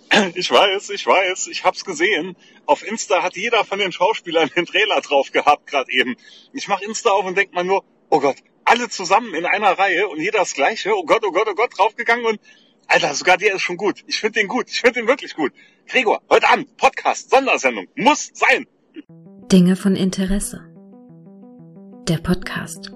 Ich weiß, ich hab's gesehen. Auf Insta hat jeder von den Schauspielern den Trailer drauf gehabt, gerade eben. Ich mach Insta auf und denk mal nur, oh Gott, alle zusammen in einer Reihe und jeder das Gleiche. Oh Gott, draufgegangen und Alter, sogar der ist schon gut. Ich find den gut, ich find den wirklich gut. Gregor, heute Abend, Podcast, Sondersendung, muss sein. Dinge von Interesse. Der Podcast.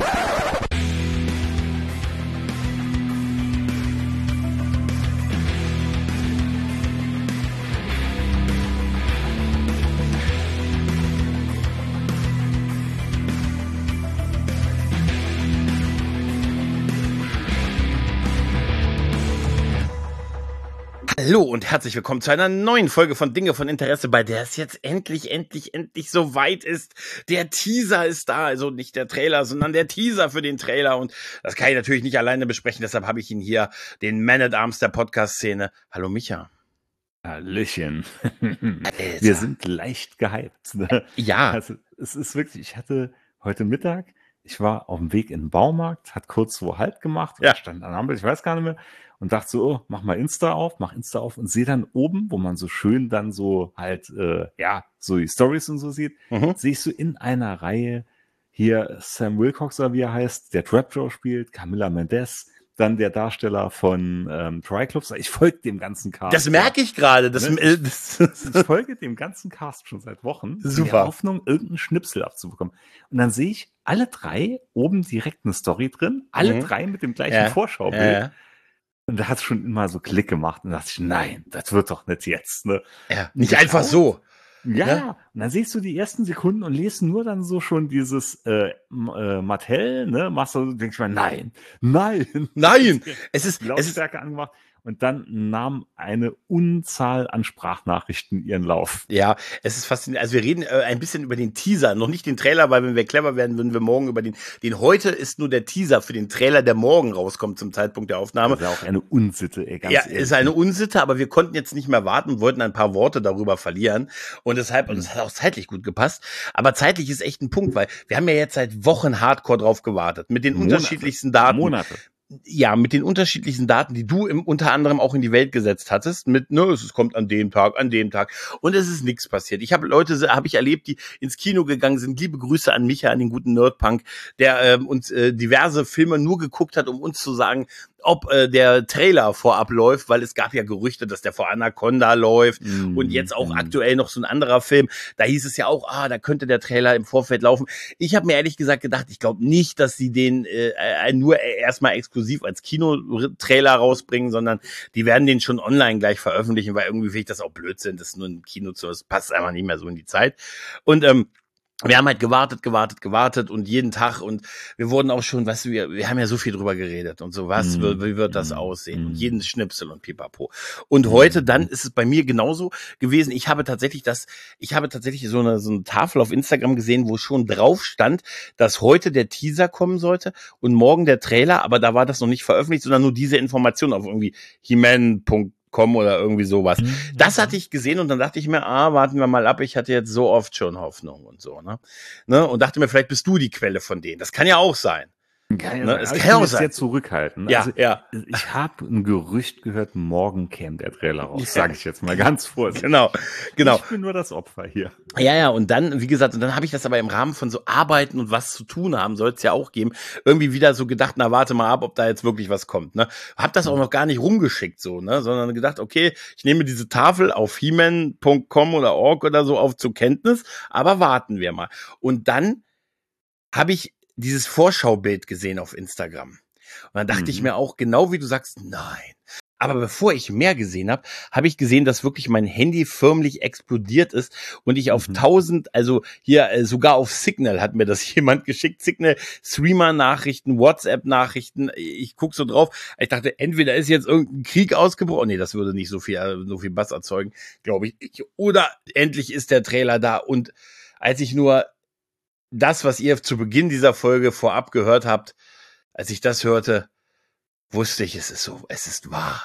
Hallo und herzlich willkommen zu einer neuen Folge von Dinge von Interesse, bei der es jetzt endlich so weit ist. Der Teaser ist da, also nicht der Trailer, sondern der Teaser für den Trailer. Und das kann ich natürlich nicht alleine besprechen, deshalb habe ich ihn hier, den Man-at-Arms der Podcast-Szene. Hallo Micha. Hallöchen. Wir sind leicht gehypt. Ne? Ja. Also es ist wirklich, ich hatte heute Mittag, ich war auf dem Weg in den Baumarkt, hat kurz so Halt gemacht, Ja. stand an der Ampel, ich weiß gar nicht mehr, und dachte so, oh, mach Insta auf und sehe dann oben, wo man so schön dann so halt, so die Stories und so sieht, sehe ich so in einer Reihe hier Sam Wilcox, oder wie er heißt, der Trap Joe spielt, Camila Mendes, dann der Darsteller von Triclops. Ich folge dem ganzen Cast. Das merke ich gerade. Ich folge dem ganzen Cast schon seit Wochen. Super. In der Hoffnung, irgendeinen Schnipsel abzubekommen. Und dann sehe ich alle drei oben direkt eine Story drin. Alle drei mit dem gleichen Vorschaubild. Ja. Und da hat es schon immer so Klick gemacht. Und da dachte ich, nein, das wird doch nicht jetzt. Ne? Ja, nicht einfach so. Ja, und dann siehst du die ersten Sekunden und liest nur dann so schon dieses Mattel, ne? Machst du, denkst du mal, nein. Es ist Lautstärke angemacht. Und dann nahm eine Unzahl an Sprachnachrichten ihren Lauf. Ja, es ist faszinierend. Also wir reden ein bisschen über den Teaser, noch nicht den Trailer, weil wenn wir clever wären, würden wir morgen über den heute ist nur der Teaser für den Trailer, der morgen rauskommt zum Zeitpunkt der Aufnahme. Das ist ja auch eine Unsitte, ey, ganz ja, ehrlich. Ist eine Unsitte, aber wir konnten jetzt nicht mehr warten und wollten ein paar Worte darüber verlieren. Und deshalb, und es hat auch zeitlich gut gepasst, aber zeitlich ist echt ein Punkt, weil wir haben ja jetzt seit Wochen hardcore drauf gewartet, mit den unterschiedlichsten Daten. Monate. Ja, mit den unterschiedlichen Daten, die du unter anderem auch in die Welt gesetzt hattest, mit, es kommt an dem Tag, und es ist nichts passiert. Ich habe habe ich erlebt, die ins Kino gegangen sind. Liebe Grüße an Micha, an den guten Nerdpunk, der uns diverse Filme nur geguckt hat, um uns zu sagen, ob der Trailer vorab läuft, weil es gab ja Gerüchte, dass der vor Anaconda läuft und jetzt auch aktuell noch so ein anderer Film. Da hieß es ja auch, da könnte der Trailer im Vorfeld laufen. Ich habe mir ehrlich gesagt gedacht, ich glaube nicht, dass sie den nur erstmal exklusiv als Kinotrailer rausbringen, sondern die werden den schon online gleich veröffentlichen, weil irgendwie finde ich das auch Blödsinn, das nur im Kino zu, das passt einfach nicht mehr so in die Zeit. Und wir haben halt gewartet und jeden Tag und wir wurden auch schon, weißt du, wir haben ja so viel drüber geredet und so, wie wird das aussehen und jeden Schnipsel und pipapo. Und heute dann ist es bei mir genauso gewesen. Ich habe tatsächlich so eine Tafel auf Instagram gesehen, wo schon drauf stand, dass heute der Teaser kommen sollte und morgen der Trailer, aber da war das noch nicht veröffentlicht, sondern nur diese Information auf irgendwie he-man.com oder irgendwie sowas. Das hatte ich gesehen und dann dachte ich mir, warten wir mal ab, ich hatte jetzt so oft schon Hoffnung und so, ne? Und dachte mir, vielleicht bist du die Quelle von denen. Das kann ja auch sein. Es kann ja auch sein. Sehr zurückhalten. Ja, also, ich habe ein Gerücht gehört, morgen käme der Trailer raus, sage ich jetzt mal ganz vorsichtig. Genau. Ich bin nur das Opfer hier. Ja, und dann, wie gesagt, habe ich das aber im Rahmen von so Arbeiten und was zu tun haben, soll es ja auch geben, irgendwie wieder so gedacht, na warte mal ab, ob da jetzt wirklich was kommt, ne? Hab das auch noch gar nicht rumgeschickt so, ne? Sondern gedacht, okay, ich nehme diese Tafel auf he-man.com oder org oder so auf zur Kenntnis, aber warten wir mal. Und dann habe ich dieses Vorschaubild gesehen auf Instagram. Und dann dachte ich mir auch, genau wie du sagst, nein. Aber bevor ich mehr gesehen habe, habe ich gesehen, dass wirklich mein Handy förmlich explodiert ist und ich auf 1000, also hier sogar auf Signal hat mir das jemand geschickt, Signal, Streamer-Nachrichten, WhatsApp-Nachrichten, ich guck so drauf, ich dachte, entweder ist jetzt irgendein Krieg ausgebrochen, nee, das würde nicht so viel Bass erzeugen, glaube ich, oder endlich ist der Trailer da und als ich nur das, was ihr zu Beginn dieser Folge vorab gehört habt, als ich das hörte, wusste ich, es ist wahr.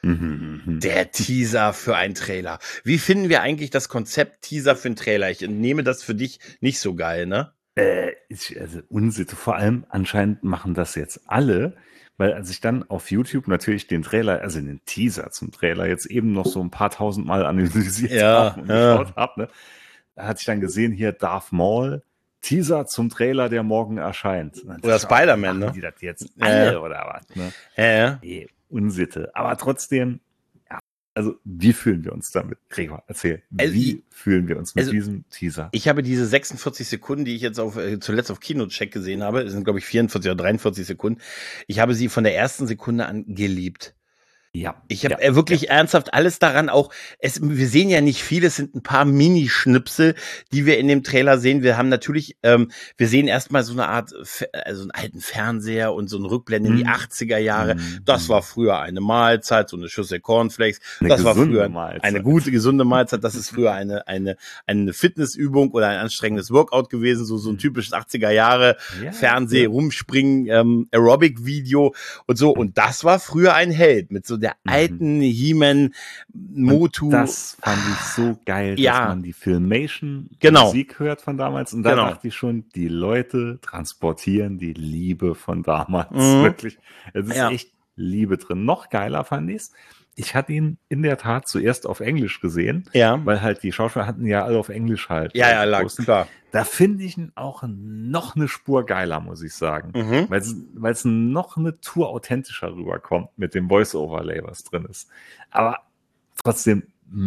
Der Teaser für einen Trailer. Wie finden wir eigentlich das Konzept Teaser für einen Trailer? Ich nehme das für dich nicht so geil, ne? Also Unsitte. Vor allem anscheinend machen das jetzt alle, Weil als ich dann auf YouTube natürlich den Trailer, also den Teaser zum Trailer jetzt eben noch so ein paar tausend Mal analysiert habe und geschaut habe, ne, da hatte ich dann gesehen, hier Darth Maul, Teaser zum Trailer, der morgen erscheint. Oder Spider-Man, ne? Die das jetzt alle oder was, ne? Nee, Unsitte. Aber trotzdem, ja, also wie fühlen wir uns damit? Gregor, erzähl. Wie fühlen wir uns mit diesem Teaser? Ich habe diese 46 Sekunden, die ich jetzt zuletzt auf Kinocheck gesehen habe, das sind glaube ich 44 oder 43 Sekunden. Ich habe sie von der ersten Sekunde an geliebt. Ja. Ich habe wirklich ernsthaft alles daran auch, wir sehen ja nicht viel, es sind ein paar Minischnipsel, die wir in dem Trailer sehen. Wir haben natürlich, wir sehen erstmal so eine Art, also einen alten Fernseher und so einen Rückblenden in die 80er Jahre. Das war früher eine Mahlzeit, so eine Schüssel Cornflakes. Das war früher eine gute, gesunde Mahlzeit. Das ist früher eine Fitnessübung oder ein anstrengendes Workout gewesen, so ein typisches 80er Jahre Fernseh, Rumspringen, Aerobic-Video und so. Und das war früher ein Held mit so der alten He-Man Motu. Und das fand ich so geil, dass man die Filmation Musik hört von damals. Und da dachte ich schon, die Leute transportieren die Liebe von damals. Wirklich. Es ist echt Liebe drin. Noch geiler fand ich's. Ich hatte ihn in der Tat zuerst auf Englisch gesehen, weil halt die Schauspieler hatten ja alle auf Englisch halt. Ja, klar. Da finde ich ihn auch noch eine Spur geiler, muss ich sagen. Weil es noch eine Tour authentischer rüberkommt mit dem Voice-Overlay, was drin ist. Aber trotzdem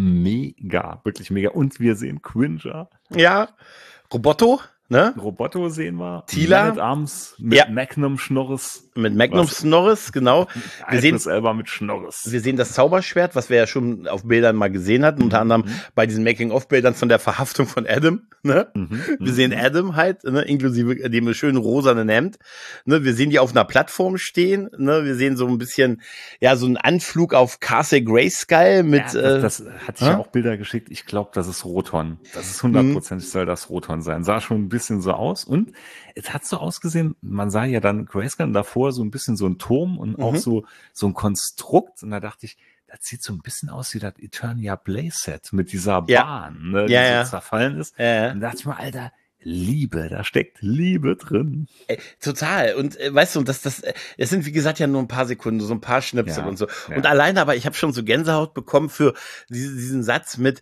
mega, wirklich mega. Und wir sehen Cringer. Ja, Roboto. Ne? Roboto sehen wir. Tila. Mit Arms, mit Magnum Schnorris. Mit Magnum Schnorris, genau. Wir sehen selber mit Schnorris. Wir sehen das Zauberschwert, was wir ja schon auf Bildern mal gesehen hatten, unter anderem bei diesen Making-of-Bildern von der Verhaftung von Adam. Ne? Wir sehen Adam halt, ne? Inklusive dem schönen rosanen Hemd. Ne? Wir sehen die auf einer Plattform stehen. Ne? Wir sehen so ein bisschen, so einen Anflug auf Castle Grayskull mit. Das hatte ich ja auch Bilder geschickt. Ich glaube, das ist Roton. Das ist 100% soll das Roton sein. Sah schon ein bisschen so aus und es hat so ausgesehen, man sah ja dann Grayskull davor so ein bisschen so ein Turm und auch so ein Konstrukt und da dachte ich, das sieht so ein bisschen aus wie das Eternia Playset mit dieser Bahn, ne, die so zerfallen ist. Und da dachte ich mal, Alter, Liebe, da steckt Liebe drin. Total. Und weißt du, es sind wie gesagt ja nur ein paar Sekunden, so ein paar Schnipsel und so. Ja. Und alleine, aber ich habe schon so Gänsehaut bekommen für diesen Satz mit,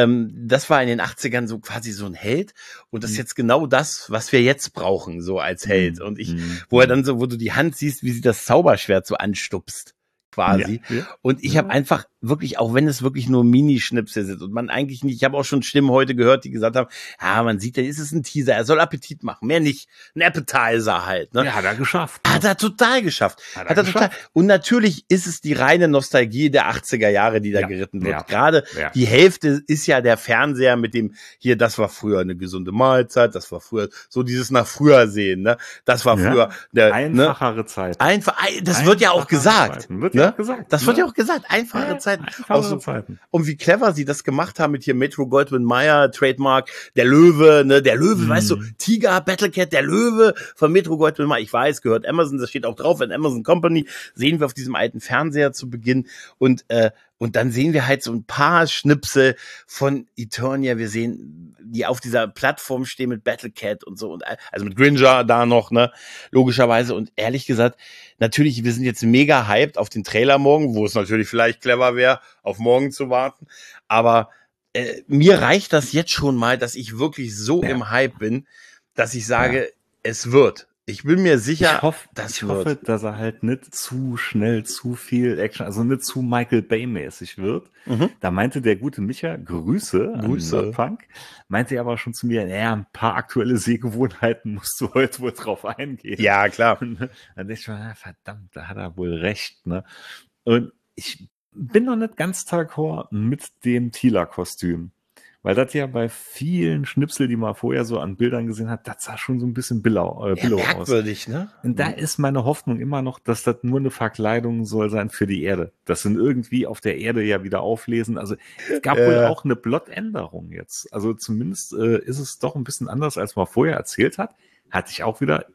das war in den 80ern so quasi so ein Held und das ist jetzt genau das, was wir jetzt brauchen, so als Held. Und wo du die Hand siehst, wie sie das Zauberschwert so anstupst. Quasi. Und ich habe einfach wirklich, auch wenn es wirklich nur Minischnipsel sind und man eigentlich nicht, ich habe auch schon Stimmen heute gehört, die gesagt haben, man sieht, ist es ein Teaser, er soll Appetit machen, mehr nicht, ein Appetizer halt. Ne? Ja, hat er geschafft. Hat er total geschafft. Total. Und natürlich ist es die reine Nostalgie der 80er Jahre, die da geritten wird. Ja. Gerade die Hälfte ist ja der Fernseher mit dem, hier, das war früher eine gesunde Mahlzeit, das war früher so dieses nach früher sehen, ne? Das war früher einfachere Zeit. Das wird ja auch gesagt. Das wird ja auch gesagt. Einfache Zeiten. Zeiten. Und wie clever sie das gemacht haben mit hier Metro Goldwyn Mayer, Trademark, der Löwe, ne? Der Löwe, weißt du, Tiger, Battlecat, der Löwe von Metro Goldwyn Mayer. Ich weiß, gehört Amazon, das steht auch drauf, in Amazon Company. Sehen wir auf diesem alten Fernseher zu Beginn. Und dann sehen wir halt so ein paar Schnipsel von Eternia. Wir sehen, die auf dieser Plattform stehen mit Battlecat und so. Und also mit Cringer da noch, ne? Logischerweise. Und ehrlich gesagt, natürlich, wir sind jetzt mega hyped auf den Trailer morgen, wo es natürlich vielleicht clever wäre, auf morgen zu warten. Aber mir reicht das jetzt schon mal, dass ich wirklich so im Hype bin, dass ich sage, es wird. Ich bin mir sicher, ich hoffe, dass er halt nicht zu schnell zu viel Action, also nicht zu Michael Bay-mäßig wird. Da meinte der gute Micha, Grüße. An Punk, meinte er aber schon zu mir, ein paar aktuelle Sehgewohnheiten musst du heute wohl drauf eingehen. Ja, klar. Und dann dachte ich mir, verdammt, da hat er wohl recht, ne? Und ich bin noch nicht ganz d'accord mit dem Tila-Kostüm. Weil das ja bei vielen Schnipsel, die man vorher so an Bildern gesehen hat, das sah schon so ein bisschen billow aus. Merkwürdig, ne? Und da ist meine Hoffnung immer noch, dass das nur eine Verkleidung soll sein für die Erde. Das sind irgendwie auf der Erde ja wieder auflesen. Also es gab wohl auch eine Plotänderung jetzt. Also zumindest ist es doch ein bisschen anders, als man vorher erzählt hat. Hatte ich auch wieder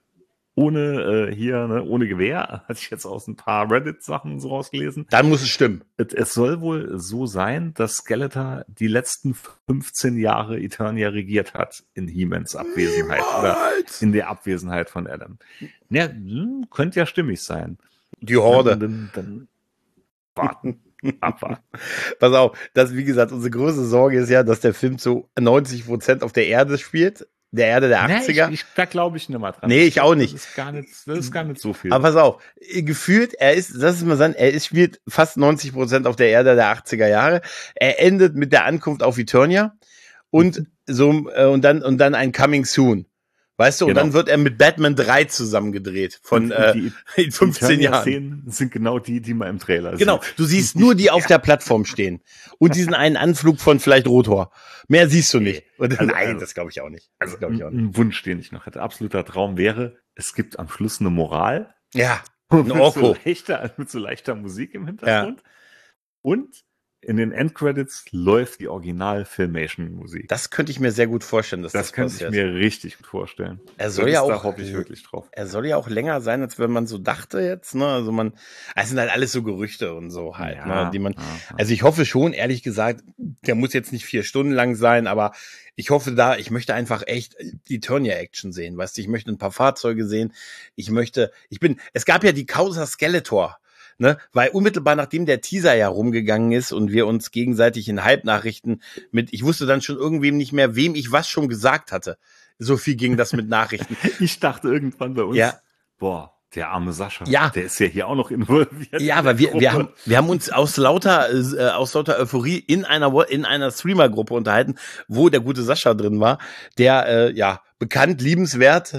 ohne ohne Gewehr, hatte ich jetzt aus ein paar Reddit-Sachen so rausgelesen. Dann muss es stimmen. Es soll wohl so sein, dass Skeletor die letzten 15 Jahre Eternia regiert hat in He-Mans Abwesenheit oder in der Abwesenheit von Adam. Ja, könnte ja stimmig sein. Die Horde. Dann warten. Abwarten. Pass auf, wie gesagt, unsere größte Sorge ist ja, dass der Film zu 90% auf der Erde spielt. Der Erde der 80er. Da glaube ich nicht mal dran. Nee, ich auch nicht. Das ist gar nicht so viel. Aber pass auf, gefühlt, spielt fast 90% auf der Erde der 80er Jahre. Er endet mit der Ankunft auf Eternia und und dann ein Coming Soon. Weißt du, und dann wird er mit Batman 3 zusammengedreht von in 15 Jahren. Die Szenen sind genau die man im Trailer sieht. Genau, du siehst nur die auf der Plattform stehen und diesen einen Anflug von vielleicht Rotor. Mehr siehst du nicht. Nein, das glaube ich auch nicht. Ein Wunsch, den ich noch hätte, absoluter Traum wäre, es gibt am Schluss eine Moral. Ja, ein Orko. Mit so leichter Musik im Hintergrund. Ja. Und in den Endcredits läuft die Original-Filmation-Musik. Das könnte ich mir sehr gut vorstellen, dass das könnte ich mir richtig gut vorstellen. Er soll ja auch, da hoffe ich wirklich drauf. Er soll ja auch länger sein, als wenn man so dachte jetzt, ne? Also es sind halt alles so Gerüchte und so halt, ne? Also ich hoffe schon, ehrlich gesagt, der muss jetzt nicht 4 Stunden lang sein, aber ich hoffe ich möchte einfach echt die Eternia-Action sehen, weißt du, ich möchte ein paar Fahrzeuge sehen, es gab ja die Causa Skeletor. Ne, weil unmittelbar nachdem der Teaser ja rumgegangen ist und wir uns gegenseitig in Halbnachrichten ich wusste dann schon irgendwem nicht mehr, wem ich was schon gesagt hatte. So viel ging das mit Nachrichten. Ich dachte irgendwann bei uns, boah, der arme Sascha, der ist ja hier auch noch involviert. Ja, aber wir haben uns aus lauter Euphorie in einer Streamer-Gruppe unterhalten, wo der gute Sascha drin war, der, bekannt, liebenswert,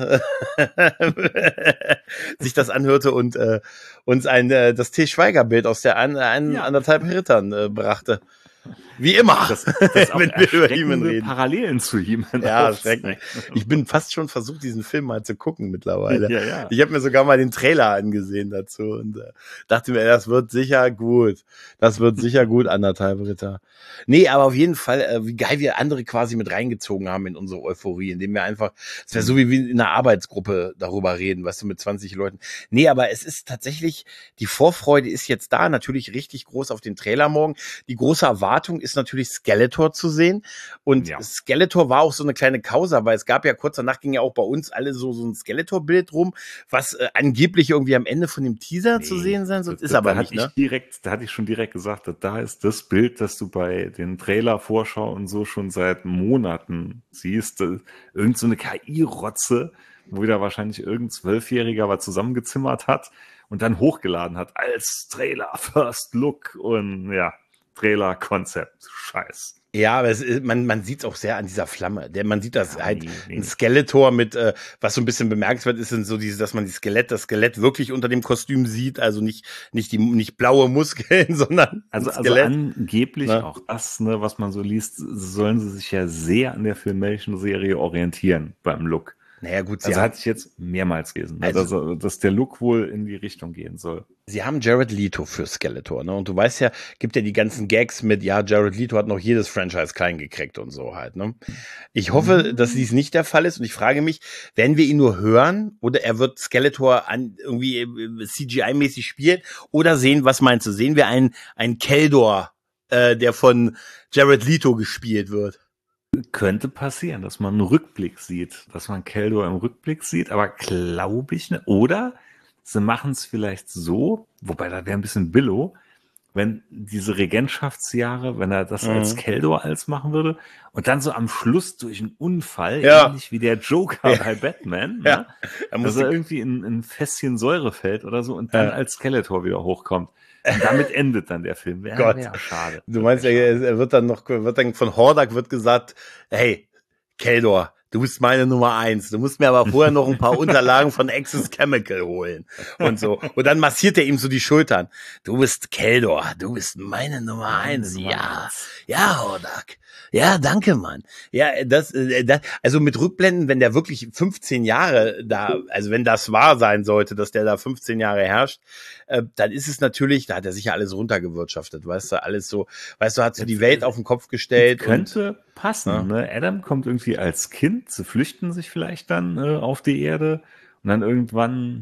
sich das anhörte und uns das Til Schweiger-Bild aus der anderthalb Rittern brachte. Wie immer, das wenn wir über He-Man reden. Parallelen zu He-Man. Ja, erschreckend. Ich bin fast schon versucht, diesen Film mal zu gucken mittlerweile. Ja. Ich habe mir sogar mal den Trailer angesehen dazu und dachte mir, das wird sicher gut. Das wird sicher gut, anderthalb Ritter. Nee, aber auf jeden Fall, wie geil wir andere quasi mit reingezogen haben in unsere Euphorie, indem wir einfach, es wäre so wie wir in einer Arbeitsgruppe darüber reden, weißt du, mit 20 Leuten. Nee, aber es ist tatsächlich, die Vorfreude ist jetzt da, natürlich richtig groß auf den Trailer morgen. Die große Erwartung ist natürlich Skeletor zu sehen und Skeletor war auch so eine kleine Causa, weil es gab ja kurz danach ging ja auch bei uns alle so ein Skeletor-Bild rum, was angeblich irgendwie am Ende von dem Teaser zu sehen sein soll, ist aber nicht, ne? Da hatte ich schon direkt gesagt, da ist das Bild, das du bei den Trailer-Vorschau und so schon seit Monaten siehst, irgend so eine KI-Rotze, wo wieder wahrscheinlich irgendein 12-Jähriger was zusammengezimmert hat und dann hochgeladen hat als Trailer, First Look und Trailer-Konzept. Scheiß. Ja, aber man sieht es auch sehr an dieser Flamme. Man sieht das ein Skeletor mit, was so ein bisschen bemerkenswert ist, sind so dass man das Skelett wirklich unter dem Kostüm sieht, also nicht blaue Muskeln, sondern also angeblich auch das, ne, was man so liest, sollen sie sich ja sehr an der Filmation-Serie orientieren beim Look. Naja, gut. Also hatte ich jetzt mehrmals gelesen, also, dass der Look wohl in die Richtung gehen soll. Sie haben Jared Leto für Skeletor, ne? Und du weißt ja, gibt ja die ganzen Gags mit, Jared Leto hat noch jedes Franchise klein gekriegt und so halt, ne? Ich hoffe, dass dies nicht der Fall ist und ich frage mich, werden wir ihn nur hören oder er wird Skeletor irgendwie CGI-mäßig spielen oder was meinst du? Sehen wir einen Keldor, der von Jared Leto gespielt wird? Könnte passieren, dass man einen Rückblick sieht, dass man Keldor im Rückblick sieht, aber glaube ich nicht. Oder sie machen es vielleicht so, wobei da wäre ein bisschen Billo, wenn diese Regentschaftsjahre, wenn er das als Keldor machen würde und dann so am Schluss durch einen Unfall, ähnlich wie der Joker bei Batman, ne? Dass er irgendwie in ein Fässchen Säure fällt oder so und dann als Skeletor wieder hochkommt. Und damit endet dann der Film. Wäre schade. Du meinst, er wird dann von Hordak wird gesagt, hey, Keldor, du bist meine Nummer 1. Du musst mir aber vorher noch ein paar Unterlagen von Axis Chemical holen. Und so. Und dann massiert er ihm so die Schultern. Du bist Keldor, du bist meine Nummer 1. Ja, Hordak. Ja, danke, Mann. Ja, also mit Rückblenden, wenn der wirklich 15 Jahre da, also wenn das wahr sein sollte, dass der da 15 Jahre herrscht, dann ist es natürlich, da hat er sicher alles runtergewirtschaftet, weißt du, alles so, weißt du, hat so die Welt auf den Kopf gestellt. Könnte passen, ne? Adam kommt irgendwie als Kind, sie flüchten sich vielleicht dann auf die Erde und dann irgendwann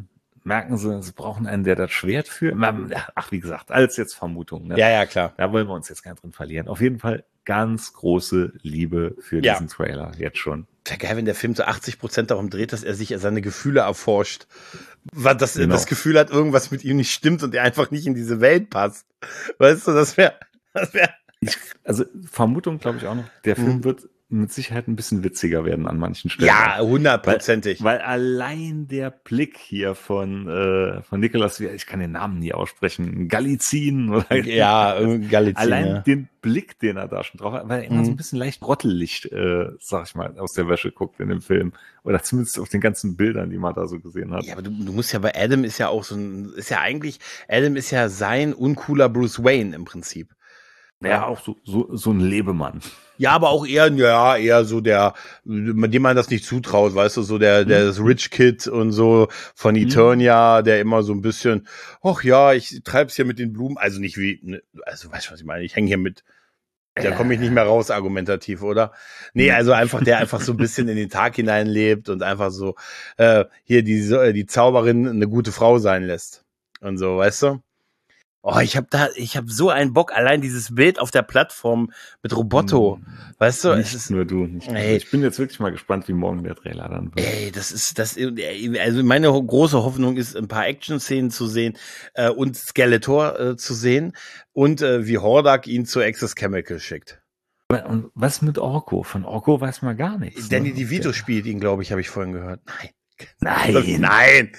merken sie brauchen einen, der das Schwert führt. Ach, wie gesagt, alles jetzt Vermutung. Ne? Ja, klar. Da wollen wir uns jetzt gar nicht drin verlieren. Auf jeden Fall ganz große Liebe für diesen Trailer, jetzt schon. Wäre geil, wenn der Film so 80% darum dreht, dass er sich seine Gefühle erforscht. Dass er das Gefühl hat, irgendwas mit ihm nicht stimmt und er einfach nicht in diese Welt passt. Weißt du, das wäre... Also Vermutung glaube ich auch noch, der Film wird mit Sicherheit ein bisschen witziger werden an manchen Stellen. Ja, 100%. Weil allein der Blick hier von Nicolas, ich kann den Namen nie aussprechen, Galizin oder Galizin. Allein den Blick, den er da schon drauf hat, weil er immer so ein bisschen leicht rottelig, sag ich mal, aus der Wäsche guckt in dem Film. Oder zumindest auf den ganzen Bildern, die man da so gesehen hat. Ja, aber du musst ja bei Adam ist ja auch Adam ist ja sein uncooler Bruce Wayne im Prinzip. Ja, auch so ein Lebemann. Ja, aber auch eher so dem man das nicht zutraut, weißt du, so der Rich Kid und so von Eternia, der immer so ein bisschen, ach ja, ich treib's hier mit den Blumen, also nicht also weißt du, was ich meine, ich hänge hier mit, da komme ich nicht mehr raus argumentativ, oder? Nee, also der einfach so ein bisschen in den Tag hineinlebt und einfach so hier die Zauberin eine gute Frau sein lässt und so, weißt du? Oh, ich hab so einen Bock, allein dieses Bild auf der Plattform mit Roboto, weißt du? Nicht nur du. Ich bin jetzt wirklich mal gespannt, wie morgen der Trailer dann wird. Also meine große Hoffnung ist, ein paar Action-Szenen zu sehen und Skeletor zu sehen und wie Hordak ihn zu Access Chemical schickt. Und was mit Orko? Von Orko weiß man gar nichts. Danny DeVito spielt ihn, glaube ich, habe ich vorhin gehört. Nein,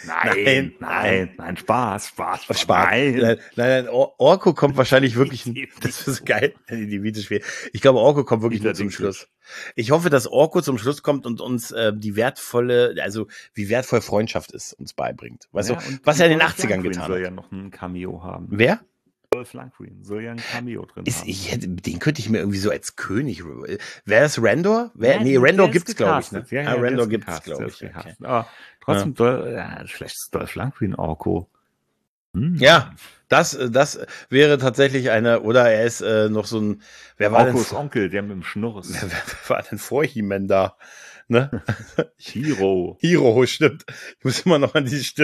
Spaß. Nein, Orko kommt wahrscheinlich wirklich, das ist geil, wenn die Vita spielt. Ich glaube, Orko kommt wirklich nur zum Schluss. Ich hoffe, dass Orko zum Schluss kommt und uns wie wertvoll Freundschaft ist, uns beibringt. Weißt du, was er in den 80ern getan hat. Soll ja noch ein Cameo haben. Wer? Dolph Lundgren soll ja ein Cameo drin haben. Den könnte ich mir irgendwie so als König. Wer ist Randor? Randor gibt's, glaube ich. Ne? Ja, Randor gibt's, glaube ich. Okay. Aber trotzdem, vielleicht ist Dolph Lundgren Orko. Ja, das wäre tatsächlich oder er ist noch so ein, wer war Orkos Onkel, der mit dem Schnurres. Wer war denn vor He-Man da? Ne? Hiro, stimmt. Ich muss immer noch an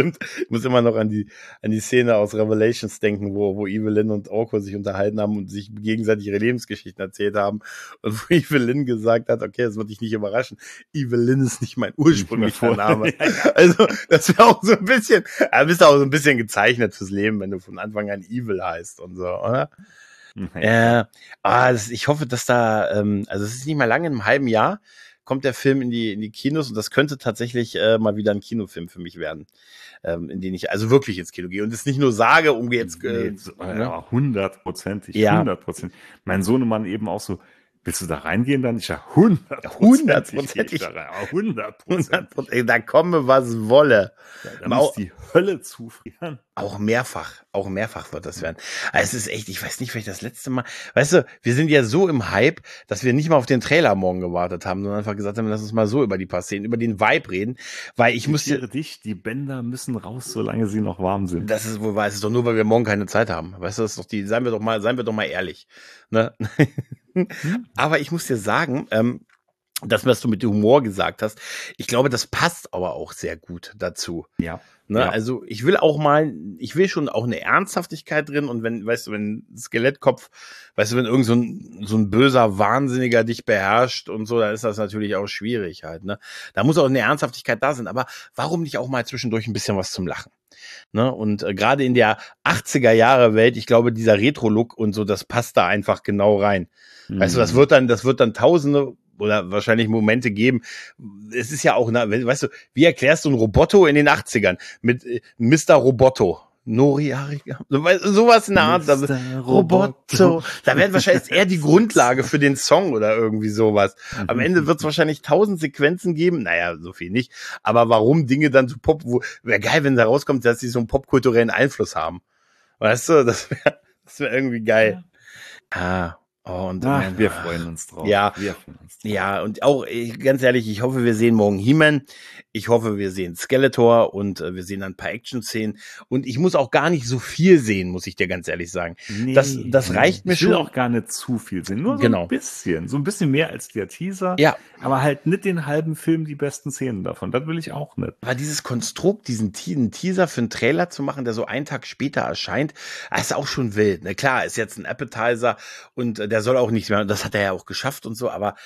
die Szene aus Revelations denken, wo Evelyn und Orko sich unterhalten haben und sich gegenseitig ihre Lebensgeschichten erzählt haben und wo Evelyn gesagt hat, okay, das wird dich nicht überraschen, Evelyn ist nicht mein ursprünglicher Name. Also, das wäre auch so ein bisschen, bist auch so ein bisschen gezeichnet fürs Leben, wenn du von Anfang an Evil heißt und so, oder? Ich hoffe, dass da, also es ist nicht mal lange, in einem halben Jahr kommt der Film in die Kinos und das könnte tatsächlich mal wieder ein Kinofilm für mich werden, in den ich also wirklich ins Kino gehe und es nicht nur sage, um jetzt 100%. Ja. 100%. Mein Sohnemann eben auch so, willst du da reingehen dann? Ich sag 100%. 100%. Da komme, was wolle. Da muss die Hölle zufrieren. Auch mehrfach wird das werden. Also es ist echt, ich weiß nicht, vielleicht das letzte Mal, weißt du, wir sind ja so im Hype, dass wir nicht mal auf den Trailer morgen gewartet haben, sondern einfach gesagt haben, lass uns mal so über die paar Szenen, über den Vibe reden, weil ich musste... Die Bänder müssen raus, solange sie noch warm sind. Das ist wohl wahr, es ist doch nur, weil wir morgen keine Zeit haben. Weißt du, das ist doch seien wir doch mal ehrlich. Ne? Aber ich muss dir sagen, das, was du mit dem Humor gesagt hast, ich glaube, das passt aber auch sehr gut dazu. Ja. Ne? Ja. Also ich will schon auch eine Ernsthaftigkeit drin und wenn Skelettkopf, wenn irgend so ein böser Wahnsinniger dich beherrscht und so, dann ist das natürlich auch schwierig halt, ne? Da muss auch eine Ernsthaftigkeit da sein, aber warum nicht auch mal zwischendurch ein bisschen was zum Lachen? Ne? Und gerade in der 80er Jahre Welt, ich glaube, dieser Retro-Look und so, das passt da einfach genau rein. Weißt du, das wird dann tausende oder wahrscheinlich Momente geben. Es ist ja auch, weißt du, wie erklärst du ein Roboto in den 80ern mit Mr. Roboto? Sowas in der Art. Roboto. Da wäre wahrscheinlich eher die Grundlage für den Song oder irgendwie sowas. Am Ende wird es wahrscheinlich 1000 Sequenzen geben. Naja, so viel nicht. Aber warum Dinge dann so wäre geil, wenn da rauskommt, dass sie so einen popkulturellen Einfluss haben. Weißt du, das wäre irgendwie geil. Ja. Oh, und wir freuen uns drauf. Ja, wir freuen uns drauf. Ja, und auch, ganz ehrlich, ich hoffe, wir sehen morgen He-Man. Ich hoffe, wir sehen Skeletor und wir sehen dann ein paar Action-Szenen. Und ich muss auch gar nicht so viel sehen, muss ich dir ganz ehrlich sagen. Das reicht mir ich will schon. auch gar nicht zu viel sehen, nur so Genau. ein bisschen. So ein bisschen mehr als der Teaser. Ja. Aber halt nicht den halben Film, die besten Szenen davon. Das will ich auch nicht. Aber dieses Konstrukt, diesen Teaser für einen Trailer zu machen, der so einen Tag später erscheint, ist auch schon wild. Ne? Klar, ist jetzt ein Appetizer und der soll auch nicht mehr, das hat er ja auch geschafft und so, aber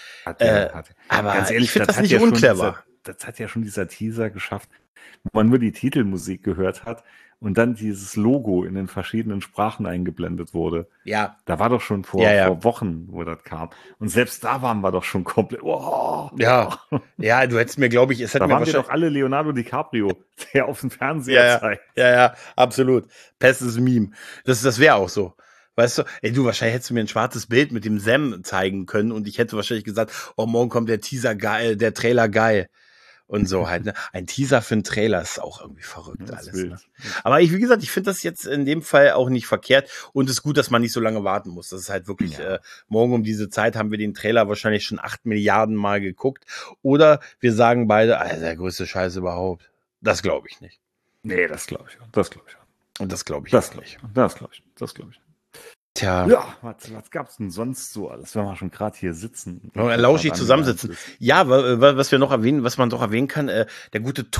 aber ganz ehrlich, ich finde das nicht ja unclever. Das hat ja schon dieser Teaser geschafft, wo man nur die Titelmusik gehört hat und dann dieses Logo in den verschiedenen Sprachen eingeblendet wurde. Ja. Da war doch schon vor Wochen, wo das kam. Und selbst da waren wir doch schon komplett. Oh. Ja, du hättest mir, glaube ich, da waren wir doch alle Leonardo DiCaprio, der auf dem Fernseher zeigt. Ja, absolut. Bestes Meme. Das wäre auch so. Weißt du, wahrscheinlich hättest du mir ein schwarzes Bild mit dem Sam zeigen können und ich hätte wahrscheinlich gesagt, oh, morgen kommt der Teaser geil, der Trailer geil. Und so halt, ne? Ein Teaser für einen Trailer ist auch irgendwie verrückt alles. Ne? Aber wie gesagt, ich finde das jetzt in dem Fall auch nicht verkehrt und es ist gut, dass man nicht so lange warten muss. Das ist halt wirklich, morgen um diese Zeit haben wir den Trailer wahrscheinlich schon 8 Milliarden Mal geguckt. Oder wir sagen beide, der größte Scheiß überhaupt. Das glaube ich nicht. Nee, das glaube ich auch. Das glaube ich auch. Und das glaube ich nicht. Das glaube ich. Tja. Ja, was gab's denn sonst so alles, wenn wir schon gerade hier sitzen? Lauschig zusammensitzen. Ja, was wir noch erwähnen, was man doch erwähnen kann, der gute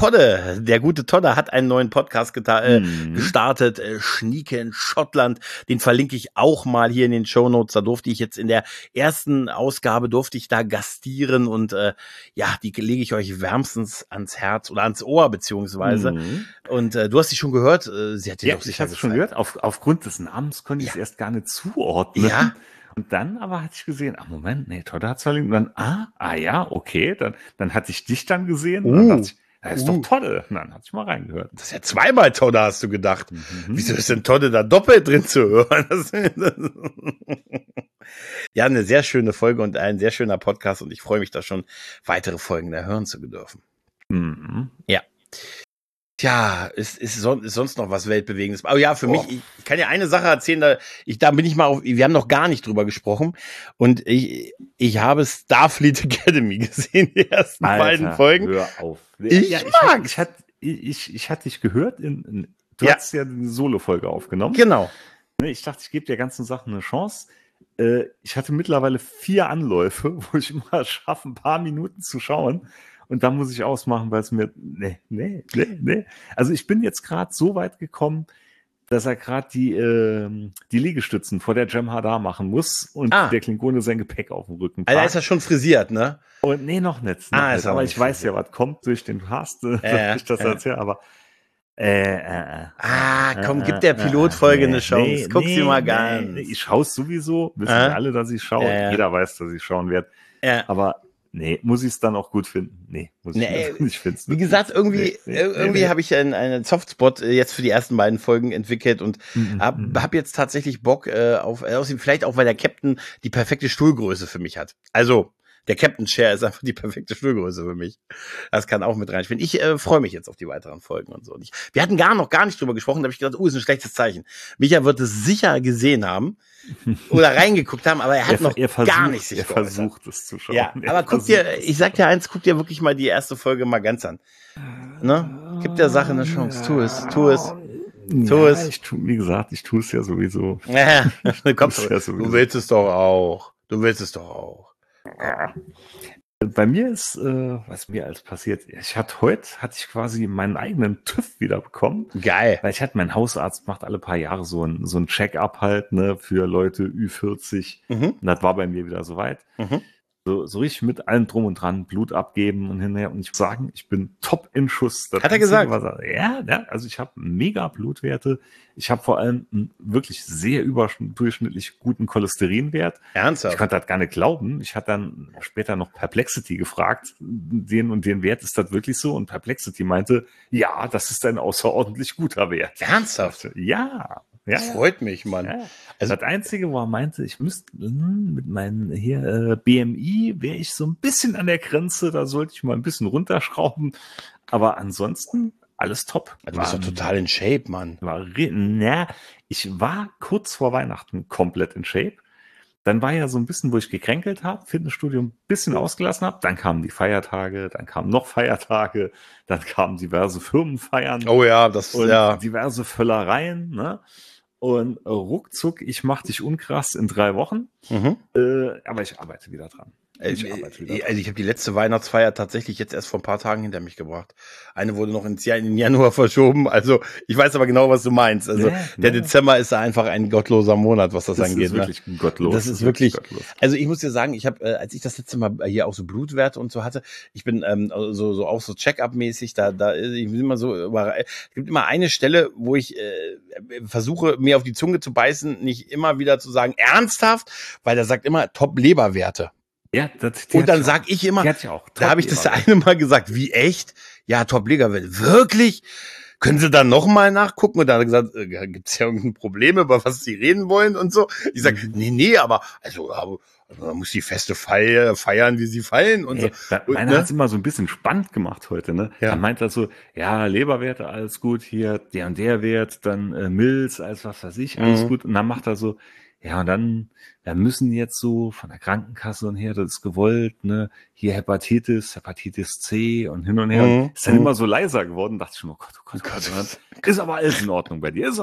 Todde hat einen neuen Podcast gestartet, Schnieke in Schottland. Den verlinke ich auch mal hier in den Shownotes. Da durfte ich jetzt in der ersten Ausgabe da gastieren und die lege ich euch wärmstens ans Herz oder ans Ohr beziehungsweise. Und du hast sie schon gehört. Sie hat dir doch sicher ich habe schon gehört. Aufgrund des Namens konnte ich es erst gar nicht zuordnen. Ja. Und dann aber hatte ich gesehen, Moment, nee, Todde hat's verlinkt. Und dann, okay, dann hatte ich dich dann gesehen. Und dann dachte ich, das ist doch Todde. Und dann hatte ich mal reingehört. Das ist ja zweimal Todde, hast du gedacht. Wieso ist denn Todde da doppelt drin zu hören? Ja, eine sehr schöne Folge und ein sehr schöner Podcast und ich freue mich da schon, weitere Folgen da hören zu dürfen. Ja. Tja, ist sonst noch was Weltbewegendes? Oh ja, für mich, ich kann ja eine Sache erzählen, da bin ich mal wir haben noch gar nicht drüber gesprochen und ich habe Starfleet Academy gesehen, die ersten beiden Folgen. Hör auf. Ich hatte dich gehört, du hast ja eine Solo-Folge aufgenommen. Genau. Ich dachte, ich gebe der ganzen Sache eine Chance. Ich hatte mittlerweile 4 Anläufe, wo ich mal schaffe, ein paar Minuten zu schauen. Und dann muss ich ausmachen, weil es mir, nee. Also ich bin jetzt gerade so weit gekommen, dass er gerade die Liegestützen vor der Jem'Hadar machen muss und der Klingone sein Gepäck auf dem Rücken packt. Also ist er schon frisiert, ne? Und noch nicht. Aber ich weiß ja, was kommt durch den Cast, ich das erzähle, aber komm, gib der Pilotfolge eine Chance. Guck sie mal an. Ich schaue es sowieso, wissen alle, dass ich schaue. Jeder weiß, dass ich schauen werde. Aber muss ich es dann auch gut finden? Nee, muss ich nicht finden. Wie gesagt, irgendwie habe ich einen Softspot jetzt für die ersten beiden Folgen entwickelt und hab jetzt tatsächlich Bock auf vielleicht auch, weil der Captain die perfekte Stuhlgröße für mich hat. Also, der Captain Chair ist einfach die perfekte Stuhlgröße für mich. Das kann auch mit reinspielen. Ich freue mich jetzt auf die weiteren Folgen und so. Und wir hatten noch gar nicht drüber gesprochen, da habe ich gedacht, ist ein schlechtes Zeichen. Micha wird es sicher gesehen haben oder reingeguckt haben, aber er hat gar nicht sich geäußert. Er versucht es zu schauen. Ja, aber ich sag dir eins, guck dir wirklich mal die erste Folge mal ganz an. Ne? Gib der Sache eine Chance. Tu es. Wie gesagt, ich tue es ja sowieso. Ja, komm, du willst es doch auch. Bei mir ist, was mir alles passiert, heute hatte ich quasi meinen eigenen TÜV wieder bekommen. Geil. Weil mein Hausarzt macht alle paar Jahre so ein Check-up halt, ne, für Leute Ü40. Und das war bei mir wieder soweit. So richtig mit allem drum und dran, Blut abgeben und hinterher. Und ich muss sagen, ich bin top in Schuss. Hat er gesagt? Also ich habe mega Blutwerte. Ich habe vor allem einen wirklich sehr überdurchschnittlich guten Cholesterinwert. Ernsthaft? Ich konnte das gar nicht glauben. Ich hatte dann später noch Perplexity gefragt. Den und den Wert, ist das wirklich so? Und Perplexity meinte, ja, das ist ein außerordentlich guter Wert. Ernsthaft? Ja. Das freut mich, Mann. Ja. Also das Einzige, wo er meinte, ich müsste mit meinem BMI, wäre ich so ein bisschen an der Grenze, da sollte ich mal ein bisschen runterschrauben. Aber ansonsten alles top. Du bist doch total in Shape, Mann. Ich war kurz vor Weihnachten komplett in Shape. dann war ja so ein bisschen, wo ich gekränkelt habe, Fitnessstudio ein bisschen ausgelassen habe. Dann kamen die Feiertage, dann kamen noch Feiertage, dann kamen diverse Firmenfeiern. Oh ja, das und ja. diverse Völlereien, ne? Und ruckzuck, ich mach dich unkrass in 3 Wochen. Aber ich arbeite wieder dran. Also ich habe die letzte Weihnachtsfeier tatsächlich jetzt erst vor ein paar Tagen hinter mich gebracht. Eine wurde noch in den Januar verschoben. Also ich weiß aber genau, was du meinst. Also der Dezember ist einfach ein gottloser Monat, was das angeht. Das ist wirklich gottlos. Das ist wirklich gottlos. Also ich muss dir sagen, ich habe, als ich das letzte Mal hier auch so Blutwerte und so hatte, ich bin so auch so Check-up-mäßig, da ich bin immer so, es gibt immer eine Stelle, wo ich versuche, mir auf die Zunge zu beißen, nicht immer wieder zu sagen, ernsthaft, weil der sagt immer Top-Leberwerte. Ja, und dann sag ich immer, da habe ich das eine Mal gesagt, wie echt? Ja, Top-Leberwerte. Wirklich? Können Sie da nochmal nachgucken? Und da hat er gesagt, gibt es ja irgendein Problem, über was Sie reden wollen und so. Ich sag, nee, aber man muss die Feste feiern, wie sie fallen und so. Meiner hat's immer so ein bisschen spannend gemacht heute, ne? Ja. Dann meint er so, ja, Leberwerte, alles gut, hier, der und der Wert, dann Milz, alles was weiß ich, alles gut. Und dann macht er so, ja, und dann müssen jetzt so von der Krankenkasse und her, das ist gewollt, ne, hier Hepatitis C und hin und her. Ist dann immer so leiser geworden, dachte ich schon, oh Gott. Ist aber alles in Ordnung bei dir,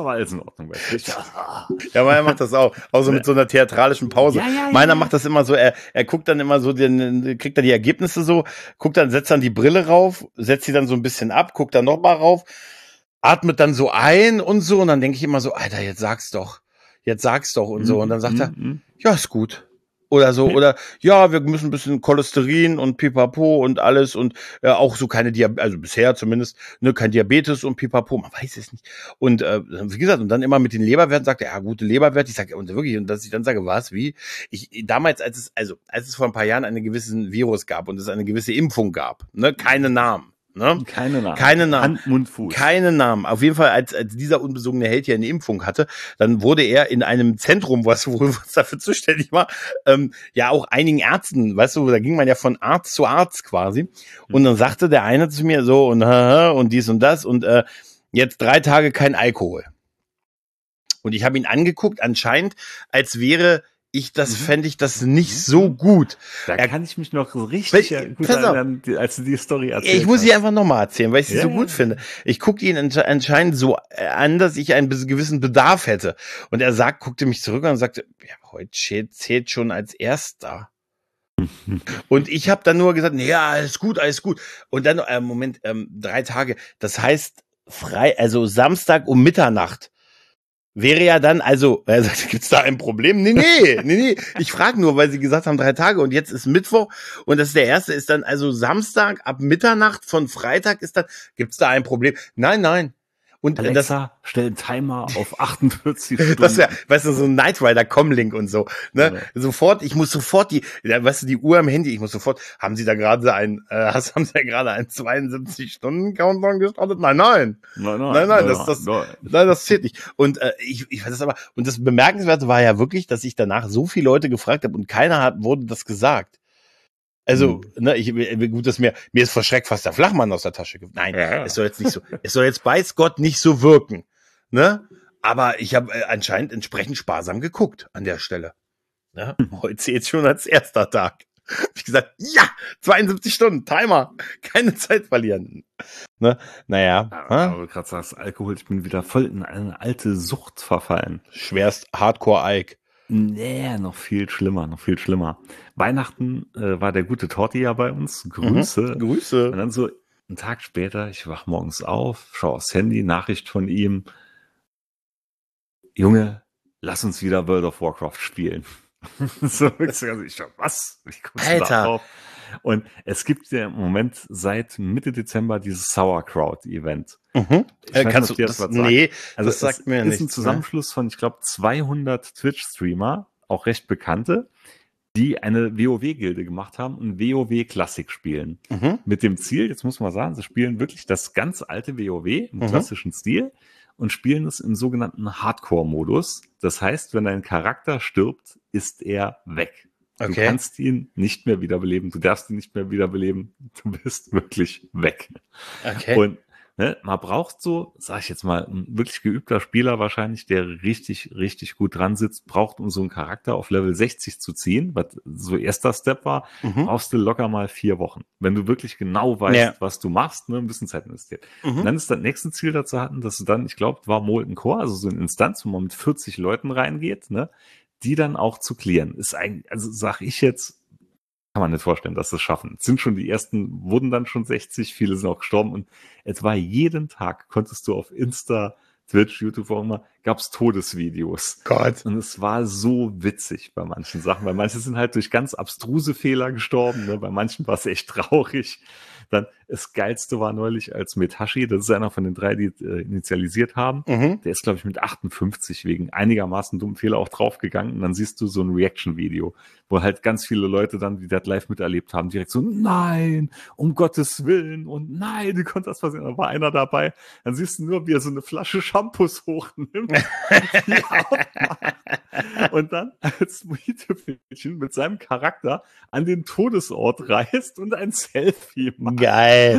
Ja, meiner macht das auch so mit so einer theatralischen Pause. Meiner macht das immer so, er guckt dann immer so, kriegt dann die Ergebnisse so, setzt dann die Brille rauf, setzt sie dann so ein bisschen ab, guckt dann nochmal rauf, atmet dann so ein und so, und dann denke ich immer so, Alter, jetzt sag's doch und so. Und dann sagt er, ja, ist gut. Oder so, oder ja, wir müssen ein bisschen Cholesterin und Pipapo und alles und auch so keine Diabetes, also bisher zumindest, ne, kein Diabetes und Pipapo, man weiß es nicht. Und wie gesagt, und dann immer mit den Leberwerten sagt er, ja, gute Leberwerte. Ich sage, und wirklich, und dass ich dann sage, was, wie? Damals, als es vor ein paar Jahren einen gewissen Virus gab und es eine gewisse Impfung gab, ne, keine Namen. Ne? Keine Namen. Hand, Mund, Fuß. Keine Namen. Auf jeden Fall, als dieser unbesungene Held hier eine Impfung hatte, dann wurde er in einem Zentrum, was dafür zuständig war, ja auch einigen Ärzten, weißt du, da ging man ja von Arzt zu Arzt quasi. Und dann sagte der eine zu mir so und dies und das und jetzt 3 Tage kein Alkohol. Und ich habe ihn angeguckt, anscheinend, als wäre fände ich das nicht so gut. Da kann ich mich noch so richtig gut erinnern, als du die Story erzählt hast. Ich muss sie einfach nochmal erzählen, weil ich sie so gut finde. Ich gucke ihn anscheinend so an, dass ich einen gewissen Bedarf hätte. Und er guckte mich zurück und sagte, ja, heute zählt schon als Erster. Und ich habe dann nur gesagt, ja, alles gut. Und dann, 3 Tage, das heißt also Samstag um Mitternacht. Wäre ja dann, also gibt's da ein Problem? Nee. Ich frage nur, weil sie gesagt haben 3 Tage und jetzt ist Mittwoch und das ist der erste, ist dann also Samstag ab Mitternacht von Freitag ist dann, gibt's da ein Problem? Nein. Und Alexa, stell einen Timer auf 48 Stunden. Das wäre, weißt du, so ein Knight Rider Comlink und so, ne? Ja. Ich muss sofort die Uhr am Handy, haben Sie da gerade einen 72-Stunden-Countdown gestartet? Nein, das zählt nicht. Und ich weiß das aber, und das Bemerkenswerte war ja wirklich, dass ich danach so viele Leute gefragt habe und keiner wurde das gesagt. Also, ne, gut, dass mir ist vor Schreck fast der Flachmann aus der Tasche gefallen. Nein, es soll jetzt nicht so, es soll jetzt weiß Gott nicht so wirken, ne? Aber ich habe anscheinend entsprechend sparsam geguckt an der Stelle. Ne? Heute zählt schon als erster Tag. Hab ich gesagt, ja, 72 Stunden, Timer, keine Zeit verlieren. Ne? Naja. Aber du gerade sagst, Alkohol, ich bin wieder voll in eine alte Sucht verfallen. Schwerst Hardcore-Alk. Nee, noch viel schlimmer. Weihnachten war der gute Torti ja bei uns. Grüße. Grüße. Und dann so einen Tag später, ich wach morgens auf, schaue aufs Handy, Nachricht von ihm. Junge, lass uns wieder World of Warcraft spielen. So, ich dachte, was? Ich guck's da drauf. Und es gibt ja im Moment seit Mitte Dezember dieses Sauerkraut-Event. Kannst du das was sagen? Nee, also das sagt mir nicht. Es ist ein nichts, Zusammenschluss von, ich glaube, 200 Twitch-Streamer, auch recht bekannte, die eine WoW-Gilde gemacht haben und WoW-Klassik spielen. Mit dem Ziel, jetzt muss man sagen, sie spielen wirklich das ganz alte WoW im klassischen Stil und spielen es im sogenannten Hardcore-Modus. Das heißt, wenn ein Charakter stirbt, ist er weg. Du kannst ihn nicht mehr wiederbeleben, du darfst ihn nicht mehr wiederbeleben, du bist wirklich weg. Okay. Und Ne? Man braucht so, sag ich jetzt mal, ein wirklich geübter Spieler wahrscheinlich, der richtig, richtig gut dran sitzt, braucht, um so einen Charakter auf Level 60 zu ziehen, was so erster Step war, brauchst du locker mal 4 Wochen. Wenn du wirklich genau weißt, was du machst, ne, ein bisschen Zeit investiert. Und dann ist das nächste Ziel dazu hatten, dass du dann, ich glaube, war Molten Core, also so eine Instanz, wo man mit 40 Leuten reingeht, ne, die dann auch zu clearen. Ist eigentlich, also sag ich jetzt, kann man nicht vorstellen, dass sie es schaffen. Es sind schon die ersten, wurden dann schon 60, viele sind auch gestorben und es war jeden Tag, konntest du auf Insta, Twitch, YouTube, auch immer, gab es Todesvideos. Gott. Und es war so witzig bei manchen Sachen, weil manche sind halt durch ganz abstruse Fehler gestorben, ne? Bei manchen war es echt traurig. Dann das Geilste war neulich als Metashi, das ist einer von den 3, die initialisiert haben. Der ist, glaube ich, mit 58 wegen einigermaßen dummen Fehler auch draufgegangen. Und dann siehst du so ein Reaction-Video, wo halt ganz viele Leute dann, die das live miterlebt haben, direkt so, nein, um Gottes Willen und nein, wie konnte das passieren? Da war einer dabei. Dann siehst du nur, wie er so eine Flasche Shampoos hochnimmt die aufmacht und dann als Mojito-Mädchen mit seinem Charakter an den Todesort reist und ein Selfie macht. Geil.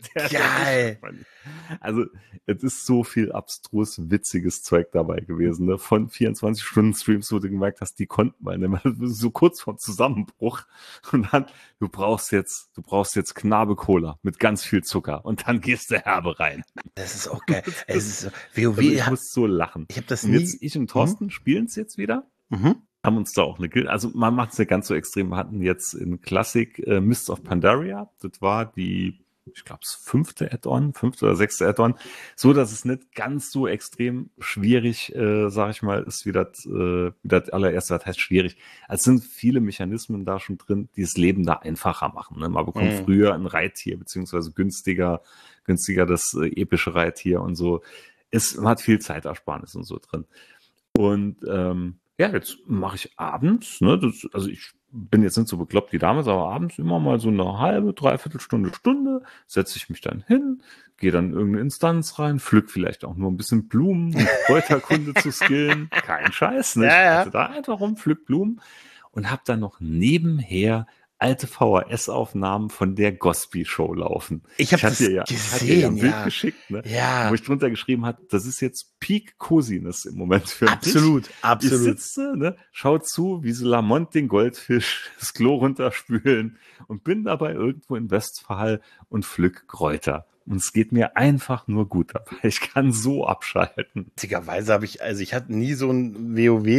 Geil. Also, es ist so viel abstrus, witziges Zeug dabei gewesen, ne? Von 24 Stunden Streams, wo du gemerkt hast, die konnten mal nicht mehr, so kurz vorm Zusammenbruch. Und dann, du brauchst jetzt Knabe Cola mit ganz viel Zucker und dann gehst du herbe rein. Das ist auch geil. Es ist so, WoW. Also ich muss so lachen. Ich habe das und nie. jetzt, ich und Thorsten spielen es jetzt wieder. Haben uns da auch eine Guild, also man macht es ja ganz so extrem. Wir hatten jetzt in Classic Mists of Pandaria, das war die, ich glaube, das 5. oder 6. Add-on, so dass es nicht ganz so extrem schwierig, sag ich mal, ist wie das allererste, das heißt schwierig. Also es sind viele Mechanismen da schon drin, die das Leben da einfacher machen. Ne? Man bekommt früher ein Reittier, beziehungsweise günstiger das epische Reittier und so. Man hat viel Zeitersparnis und so drin. Und ja, jetzt mache ich abends, ne, also ich bin jetzt nicht so bekloppt wie damals, aber abends immer mal so eine halbe, dreiviertel Stunde, setze ich mich dann hin, gehe dann in irgendeine Instanz rein, pflück vielleicht auch nur ein bisschen Blumen, um Kräuterkunde zu skillen, kein Scheiß, ne? Ja, Also da einfach rum, pflück Blumen und habe dann noch nebenher alte VHS-Aufnahmen von der Gosby-Show laufen. Ich habe das gesehen, ein Bild geschickt, ne? Ja. Wo ich drunter geschrieben habe, das ist jetzt Peak Cosiness im Moment für mich. Absolut. Ich sitze, ne, schau zu, wie sie Lamont den Goldfisch das Klo runterspülen und bin dabei irgendwo in Westphal und pflück Kräuter. Und es geht mir einfach nur gut dabei. Ich kann so abschalten. Witzigerweise ich hatte nie so ein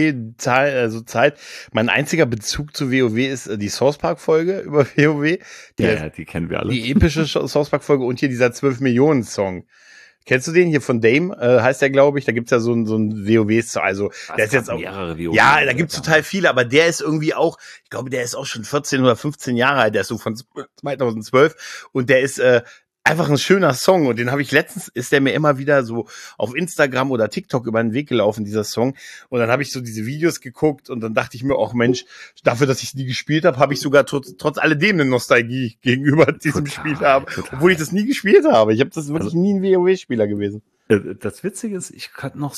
WoW-Zeit. Mein einziger Bezug zu WoW ist die Source Park-Folge über WoW. Die kennen wir alle. Die epische Source Park-Folge und hier dieser 12-Millionen-Song. Kennst du den hier von Dame? Heißt der, glaube ich. Da gibt's ja so ein WoW-Song. Also, der ist jetzt auch mehrere WoW. Ja, da gibt's total viele, aber der ist irgendwie auch, ich glaube, der ist auch schon 14 oder 15 Jahre alt. Der ist so von 2012 und der ist einfach ein schöner Song und den habe ich letztens, ist der mir immer wieder so auf Instagram oder TikTok über den Weg gelaufen, dieser Song. Und dann habe ich so diese Videos geguckt und dann dachte ich mir auch, Mensch, dafür, dass ich nie gespielt habe, habe ich sogar trotz alledem eine Nostalgie gegenüber diesem Spiel haben, obwohl ich das nie gespielt habe. Ich habe das wirklich nie ein WoW-Spieler gewesen. Das Witzige ist, ich hatte noch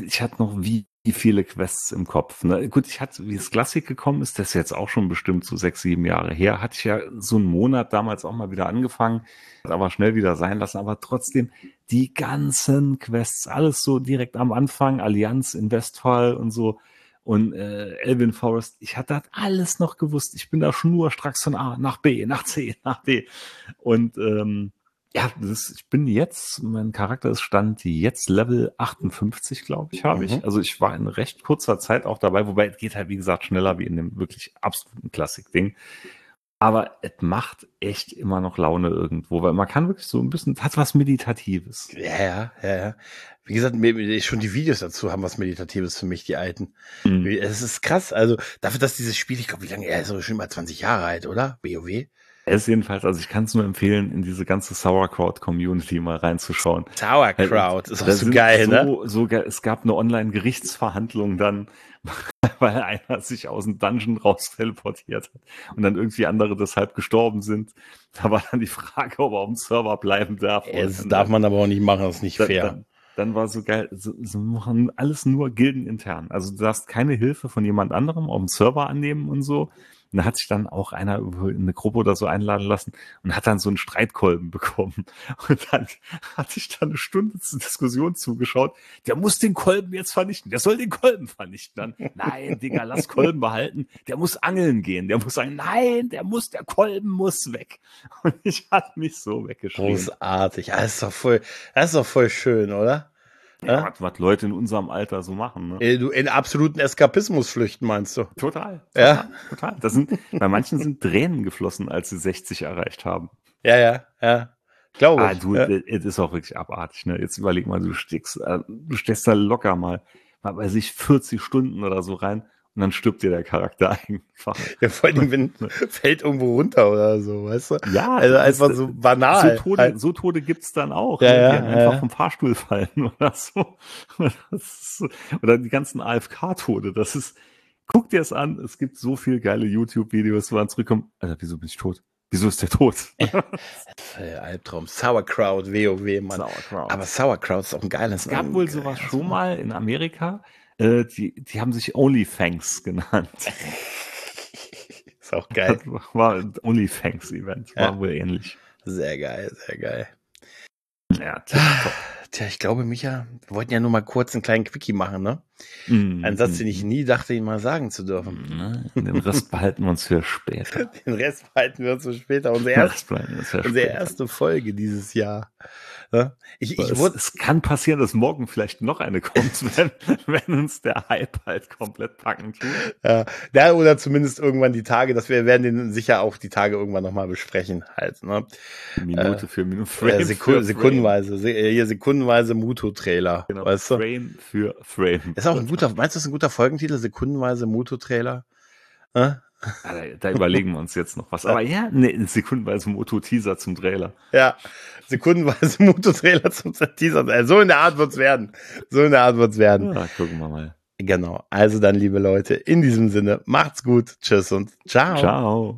wie viele Quests im Kopf. Ne? Gut, wie es Klassik gekommen ist, das ist jetzt auch schon bestimmt so 6, 7 Jahre her, hatte ich ja so einen Monat damals auch mal wieder angefangen, aber schnell wieder sein lassen, aber trotzdem die ganzen Quests, alles so direkt am Anfang, Allianz in Westphal und so und Elven Forest, ich hatte das alles noch gewusst. Ich bin da schnurstracks von A nach B, nach C, nach D und ja, ich bin jetzt, mein Charakter ist Stand jetzt Level 58, glaube ich, habe ich. Also ich war in recht kurzer Zeit auch dabei, wobei es geht halt, wie gesagt, schneller wie in dem wirklich absoluten Klassik-Ding. Aber es macht echt immer noch Laune irgendwo, weil man kann wirklich so ein bisschen, hat was Meditatives. Ja. Wie gesagt, schon die Videos dazu haben was Meditatives für mich, die alten. Es ist krass, also dafür, dass dieses Spiel, ich glaube, wie lange, er ist so schon mal 20 Jahre alt, oder? WoW? Er ist jedenfalls, also ich kann es nur empfehlen, in diese ganze Sauerkraut-Community mal reinzuschauen. Sauerkraut, ist auch so geil, ne? Es gab eine Online-Gerichtsverhandlung dann, weil einer sich aus dem Dungeon raus teleportiert hat und dann irgendwie andere deshalb gestorben sind. Da war dann die Frage, ob er auf dem Server bleiben darf. Das darf man aber auch nicht machen, das ist nicht fair. Dann war so geil, so machen alles nur gildenintern. Also du darfst keine Hilfe von jemand anderem auf dem Server annehmen und so. Und da hat sich dann auch einer in eine Gruppe oder so einladen lassen und hat dann so einen Streitkolben bekommen. Und dann hatte ich da eine Stunde zur Diskussion zugeschaut. Der muss den Kolben jetzt vernichten. Der soll den Kolben vernichten. Dann, nein, Digga, lass Kolben behalten. Der muss angeln gehen. Der muss sagen, nein, der Kolben muss weg. Und ich hatte mich so weggeschrieben. Großartig. Das ist doch voll schön, oder? Ja, was Leute in unserem Alter so machen. Ne? Du in absoluten Eskapismus flüchten, meinst du? Total. Ja. Total. Bei manchen sind Tränen geflossen, als sie 60 erreicht haben. Ja. Glaube ich. Du, es ist auch wirklich abartig. Ne? Jetzt überleg mal, du steckst da locker mal bei sich 40 Stunden oder so rein und dann stirbt dir der Charakter einfach. Ja, vor allem, wenn fällt irgendwo runter oder so, weißt du? Ja. Also einfach so banal. So Tode gibt's dann auch, ja, die ja, einfach vom Fahrstuhl fallen oder so. Oder die ganzen AFK-Tode. Guck dir es an, es gibt so viele geile YouTube-Videos, wo man zurückkommt. Alter, wieso bin ich tot? Wieso ist der tot? Albtraum. Sauerkraut, WoW, Mann. Sauerkraut. Aber Sauerkraut ist auch ein geiles. Es gab wohl sowas schon mal in Amerika. Die haben sich OnlyFans genannt. Ist auch geil. Das war ein OnlyFans-Event. War wohl ähnlich. Sehr geil, sehr geil. Ja, Tja, ich glaube, Micha, wir wollten ja nur mal kurz einen kleinen Quickie machen, ne? Ein Satz, den ich nie dachte, ihn mal sagen zu dürfen. Den Rest behalten wir uns für später. Den Rest behalten wir uns für später. Unsere erste Folge dieses Jahr. Ja? Es kann passieren, dass morgen vielleicht noch eine kommt, wenn uns der Hype halt komplett packen tut. Ja, oder zumindest irgendwann die Tage, wir werden den sicher auch die Tage irgendwann nochmal besprechen halt. Ne? Minute für Minute. Sekundenweise Muto-Trailer. Genau, weißt du? Frame für Frame. Ist auch meinst du, das ist ein guter Folgentitel? Sekundenweise Muto-Trailer? Da überlegen wir uns jetzt noch was. Aber ja, sekundenweise Moto-Teaser zum Trailer. Ja, sekundenweise Moto-Trailer zum Teaser. So in der Art wird's werden. Ja, gucken wir mal. Genau. Also dann, liebe Leute, in diesem Sinne, macht's gut. Tschüss und ciao. Ciao.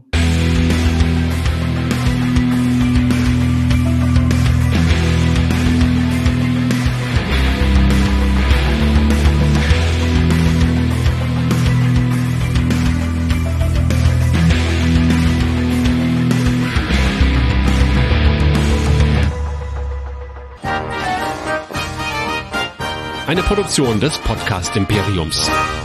Eine Produktion des Podcast Imperiums.